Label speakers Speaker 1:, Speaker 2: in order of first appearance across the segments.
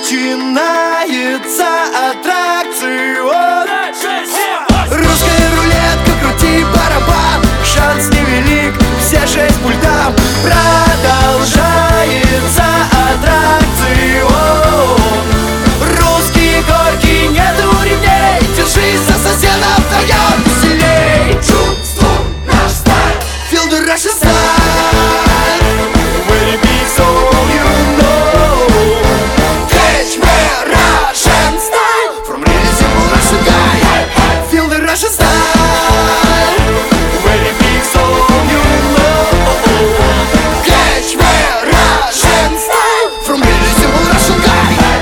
Speaker 1: начинается аттракцион. Русская рулетка, крути барабан, шанс невелик, все 6 пультам. Продолжается аттракцион. Русские горки, нету ремней, держись за соседа, вдвоем веселей. Чувствуй наш стайл, feel the Russian style. Very big soul, you know. Catch me, Russian style. From really simple Russian guy, feel the Russian style. Very big soul, you know. Catch me, Russian style. From really simple Russian guy.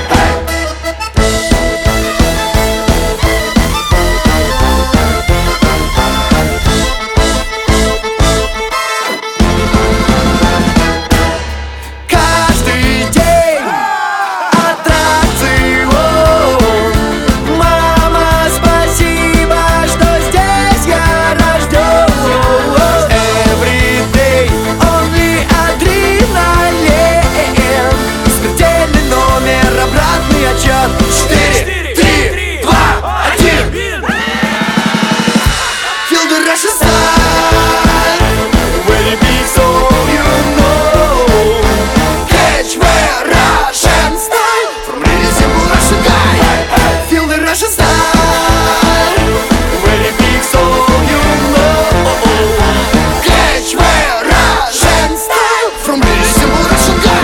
Speaker 1: Каждый день аттракцион. Мама, спасибо, что здесь я рожден. Every day only адреналин. Смертельный номер, обратный отчет. 4, 3, 2, 1. Feel the Russian style. Very big soul, you know. Catch me, Russian style. From really simple Russian guy, feel the Russian style. Very big soul, you know. Catch me, Russian style. From really simple Russian guy.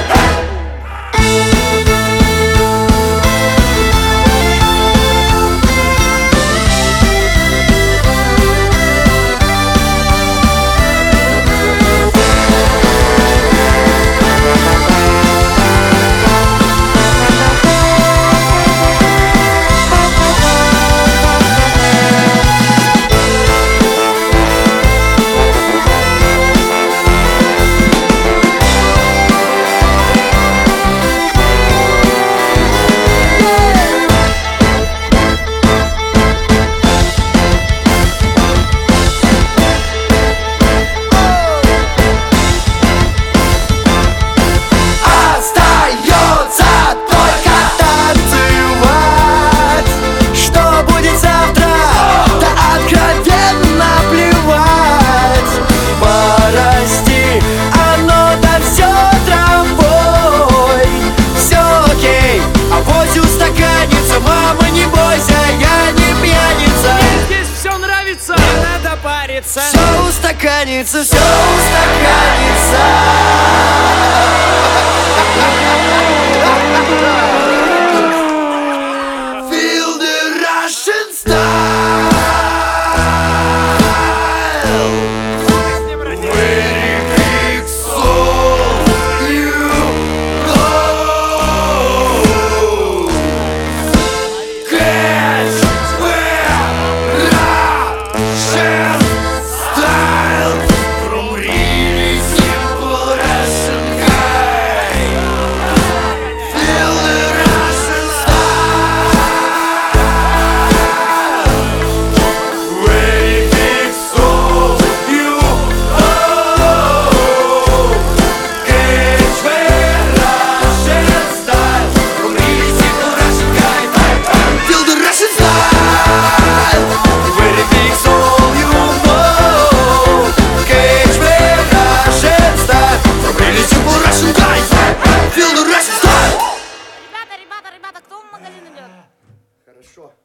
Speaker 1: Остается только танцевать. Что будет завтра, да откровенно плевать. Порасти, оно да все трамвой. Все окей, авось устаканится. Мама, не бойся, я не пьяница.
Speaker 2: Здесь все нравится, не надо париться.
Speaker 1: Все устаканится, все устаканится. Feel the Russian style. Very big soul, you know. Catch me, Russian style. From really simple Russian guy, feel the Russian style. Very big soul, you know. Catch me, Russian style. From really simple Russian guy, feel the Russian style. Very big soul, you know. Catch me, Russian style. From really simple Russian guy, feel the Russian style.
Speaker 3: Ребята, кто в магазин идет?
Speaker 1: Хорошо.